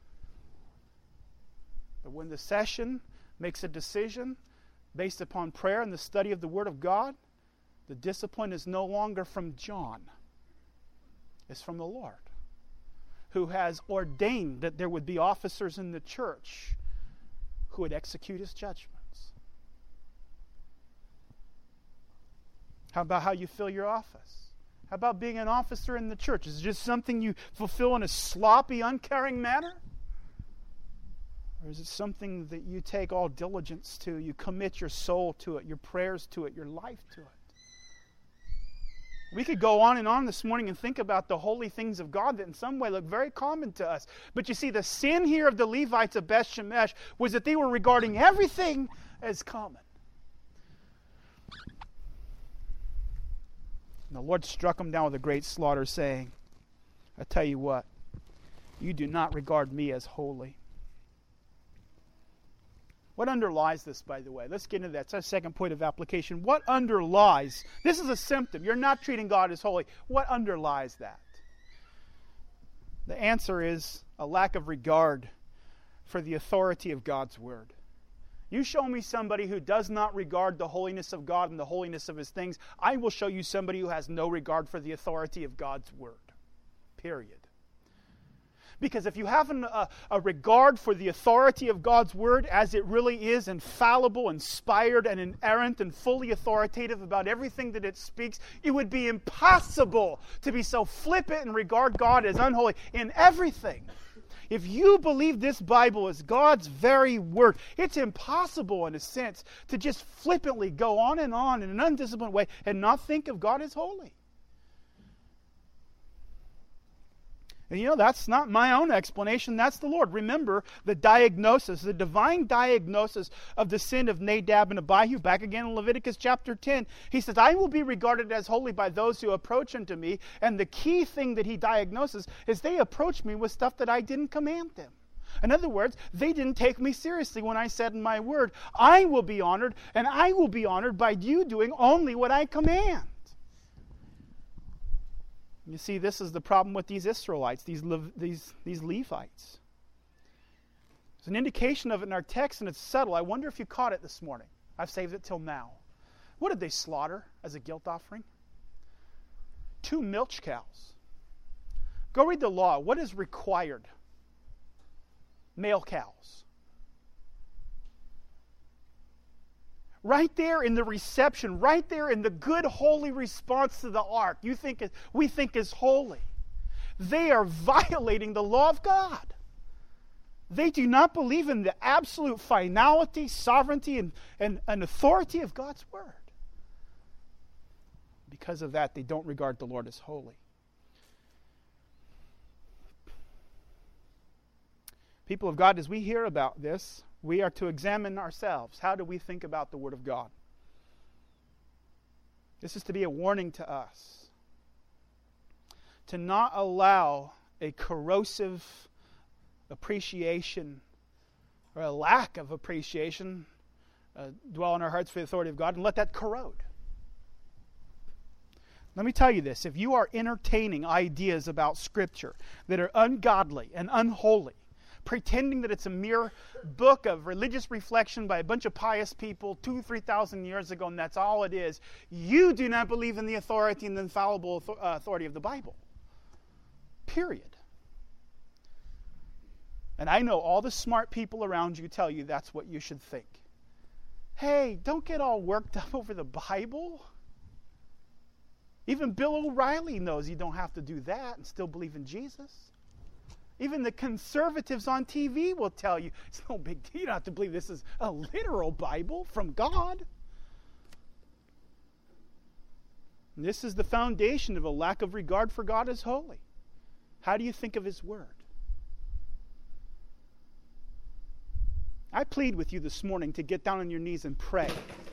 But when the session makes a decision based upon prayer and the study of the Word of God, the discipline is no longer from John. It's from the Lord, who has ordained that there would be officers in the church who would execute His judgments. How about how you fill your office? How about being an officer in the church? Is it just something you fulfill in a sloppy, uncaring manner? Or is it something that you take all diligence to, you commit your soul to it, your prayers to it, your life to it? We could go on and on this morning and think about the holy things of God that in some way look very common to us. But you see, the sin here of the Levites of Beth Shemesh was that they were regarding everything as common. And the Lord struck them down with a great slaughter, saying, I tell you what, you do not regard me as holy. What underlies this, by the way? Let's get into that. It's our second point of application. What underlies? This is a symptom. You're not treating God as holy. What underlies that? The answer is a lack of regard for the authority of God's Word. You show me somebody who does not regard the holiness of God and the holiness of His things, I will show you somebody who has no regard for the authority of God's Word. Period. Because if you have a regard for the authority of God's Word as it really is, infallible, inspired, and inerrant, and fully authoritative about everything that it speaks, it would be impossible to be so flippant and regard God as unholy in everything. If you believe this Bible is God's very Word, it's impossible, in a sense, to just flippantly go on in an undisciplined way and not think of God as holy. And that's not my own explanation, that's the Lord. Remember the diagnosis, the divine diagnosis of the sin of Nadab and Abihu, back again in Leviticus chapter 10. He says, I will be regarded as holy by those who approach unto me. And the key thing that he diagnoses is they approach me with stuff that I didn't command them. In other words, they didn't take me seriously when I said in my word, I will be honored, and I will be honored by you doing only what I command. You see, this is the problem with these Israelites, these Levites. There's an indication of it in our text, and it's subtle. I wonder if you caught it this morning. I've saved it till now. What did they slaughter as a guilt offering? 2 milch cows. Go read the law. What is required? Male cows. Right there in the reception, right there in the good, holy response to the ark, we think is holy. They are violating the law of God. They do not believe in the absolute finality, sovereignty, and authority of God's Word. Because of that, they don't regard the Lord as holy. People of God, as we hear about this, we are to examine ourselves. How do we think about the Word of God? This is to be a warning to us. To not allow a corrosive appreciation or a lack of appreciation dwell in our hearts for the authority of God and let that corrode. Let me tell you this. If you are entertaining ideas about Scripture that are ungodly and unholy, pretending that it's a mere book of religious reflection by a bunch of pious people 2,000-3,000 years ago, and that's all it is, you do not believe in the authority and the infallible authority of the Bible. Period. And I know all the smart people around you tell you that's what you should think. Hey, don't get all worked up over the Bible. Even Bill O'Reilly knows you don't have to do that and still believe in Jesus. Even the conservatives on TV will tell you, it's no big deal. You don't have to believe this is a literal Bible from God. And this is the foundation of a lack of regard for God as holy. How do you think of His Word? I plead with you this morning to get down on your knees and pray.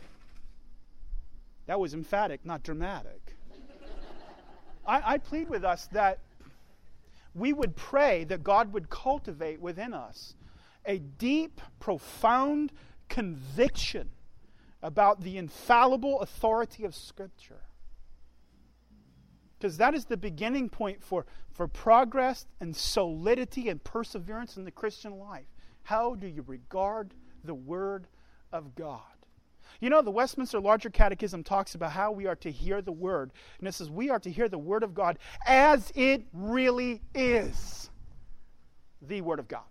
That was emphatic, not dramatic. I plead with us that we would pray that God would cultivate within us a deep, profound conviction about the infallible authority of Scripture. Because that is the beginning point for progress and solidity and perseverance in the Christian life. How do you regard the Word of God? You know, the Westminster Larger Catechism talks about how we are to hear the Word. And it says we are to hear the Word of God as it really is. The Word of God.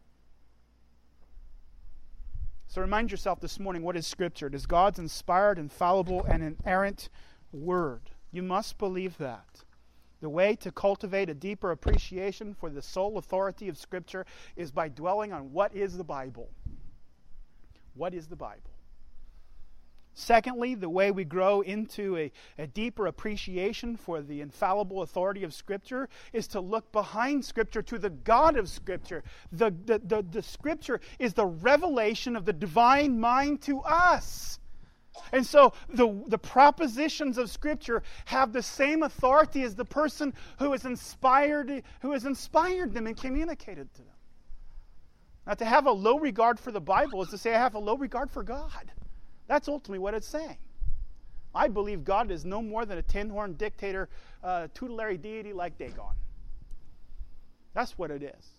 So remind yourself this morning, what is Scripture? It is God's inspired, infallible, and inerrant Word. You must believe that. The way to cultivate a deeper appreciation for the sole authority of Scripture is by dwelling on what is the Bible. What is the Bible? Secondly, the way we grow into a deeper appreciation for the infallible authority of Scripture is to look behind Scripture to the God of Scripture. The Scripture is the revelation of the divine mind to us. And so the propositions of Scripture have the same authority as the person who has inspired them and communicated to them. Now, to have a low regard for the Bible is to say I have a low regard for God. That's ultimately what it's saying. I believe God is no more than a tin-horn dictator, tutelary deity like Dagon. That's what it is.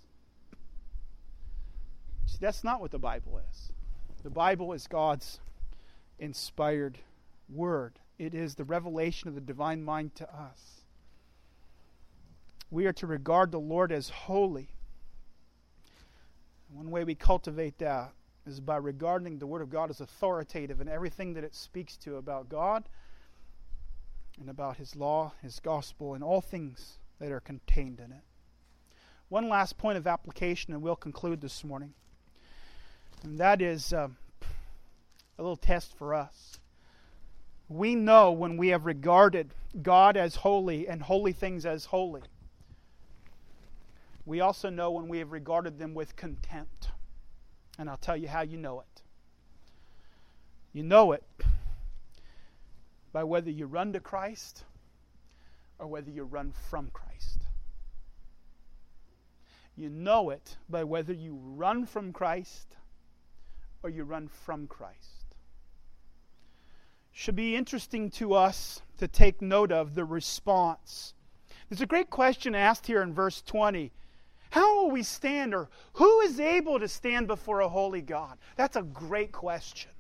That's not what the Bible is. The Bible is God's inspired Word. It is the revelation of the divine mind to us. We are to regard the Lord as holy. One way we cultivate that is by regarding the Word of God as authoritative in everything that it speaks to about God and about His law, His gospel, and all things that are contained in it. One last point of application, and we'll conclude this morning. And that is a little test for us. We know when we have regarded God as holy and holy things as holy. We also know when we have regarded them with contempt. And I'll tell you how you know it. You know it by whether you run to Christ or whether you run from Christ. You know it by whether you run from Christ or you run from Christ. Should be interesting to us to take note of the response. There's a great question asked here in verse 20. How will we stand, or who is able to stand before a holy God? That's a great question.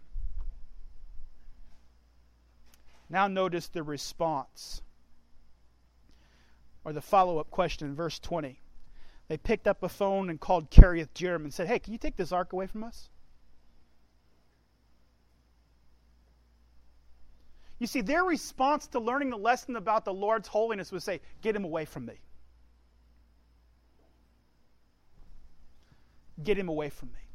Now notice the response, or the follow-up question in verse 20. They picked up a phone and called Kiriath Jearim and said, "Hey, can you take this ark away from us?" You see, their response to learning the lesson about the Lord's holiness was say, "Get him away from me. Get him away from me."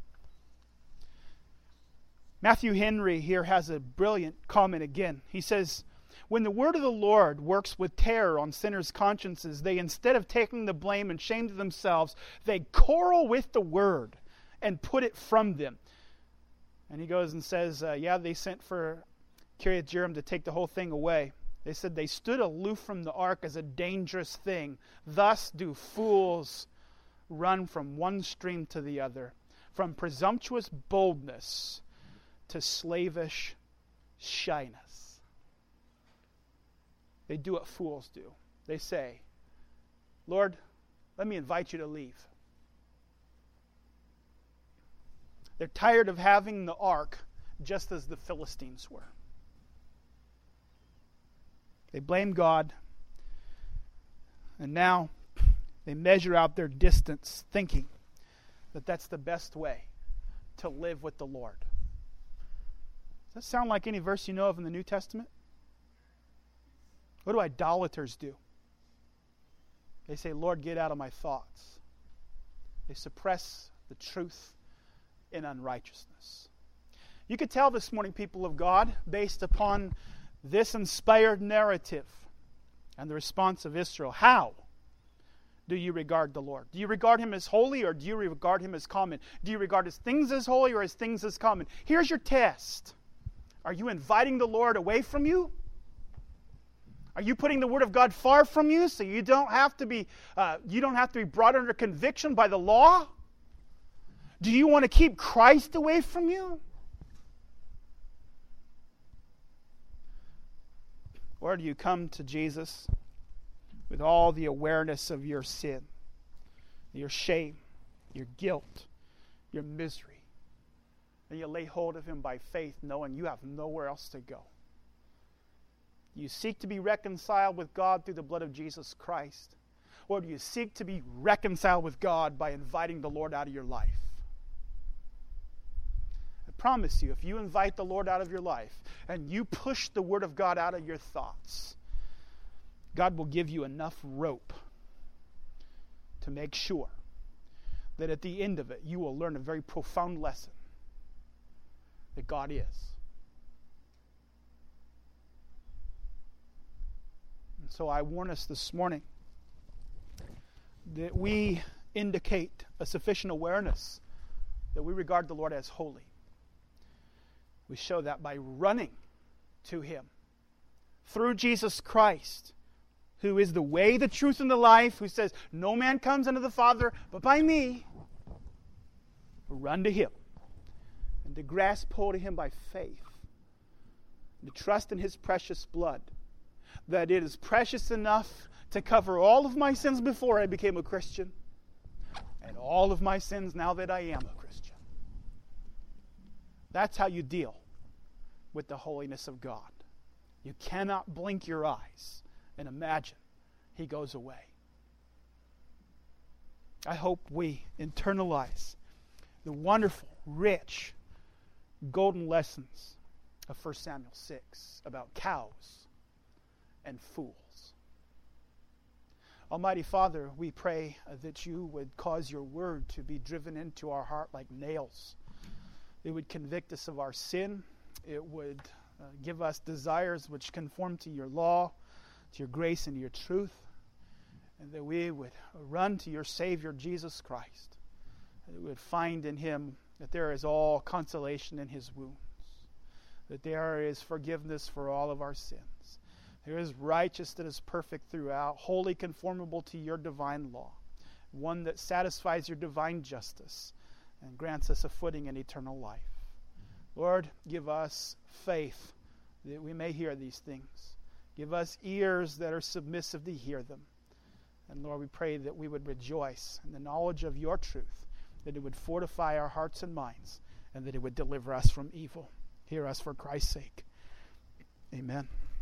Matthew Henry here has a brilliant comment again. He says, when the word of the Lord works with terror on sinners' consciences, they, instead of taking the blame and shame to themselves, they quarrel with the word and put it from them. And he goes and says, they sent for Kiriath Jearim to take the whole thing away. They said they stood aloof from the ark as a dangerous thing. Thus do fools run from one stream to the other, from presumptuous boldness to slavish shyness. They do what fools do. They say, "Lord, let me invite you to leave." They're tired of having the ark just as the Philistines were. They blame God, and now they measure out their distance, thinking that that's the best way to live with the Lord. Does that sound like any verse you know of in the New Testament? What do idolaters do? They say, "Lord, get out of my thoughts." They suppress the truth in unrighteousness. You could tell this morning, people of God, based upon this inspired narrative and the response of Israel, how do you regard the Lord? Do you regard Him as holy, or do you regard Him as common? Do you regard His things as holy or His things as common? Here's your test. Are you inviting the Lord away from you? Are you putting the Word of God far from you so you don't have to be brought under conviction by the law? Do you want to keep Christ away from you? Or do you come to Jesus with all the awareness of your sin, your shame, your guilt, your misery, and you lay hold of Him by faith, knowing you have nowhere else to go? You seek to be reconciled with God through the blood of Jesus Christ? Or do you seek to be reconciled with God by inviting the Lord out of your life? I promise you, if you invite the Lord out of your life and you push the Word of God out of your thoughts, God will give you enough rope to make sure that at the end of it you will learn a very profound lesson that God is. And so I warn us this morning that we indicate a sufficient awareness that we regard the Lord as holy. We show that by running to Him through Jesus Christ, who is the way, the truth, and the life, who says, no man comes unto the Father but by me. Run to Him and to grasp hold of Him by faith, and to trust in His precious blood, that it is precious enough to cover all of my sins before I became a Christian and all of my sins now that I am a Christian. That's how you deal with the holiness of God. You cannot blink your eyes and imagine He goes away. I hope we internalize the wonderful, rich, golden lessons of 1 Samuel 6 about cows and fools. Almighty Father, we pray that You would cause Your Word to be driven into our heart like nails. It would convict us of our sin. It would give us desires which conform to Your law, to Your grace, and Your truth. And that we would run to Your Savior, Jesus Christ. That we would find in Him that there is all consolation in His wounds. That there is forgiveness for all of our sins. There is righteousness that is perfect throughout, wholly conformable to Your divine law. One that satisfies Your divine justice and grants us a footing in eternal life. Lord, give us faith that we may hear these things. Give us ears that are submissive to hear them. And Lord, we pray that we would rejoice in the knowledge of Your truth, that it would fortify our hearts and minds, and that it would deliver us from evil. Hear us for Christ's sake. Amen.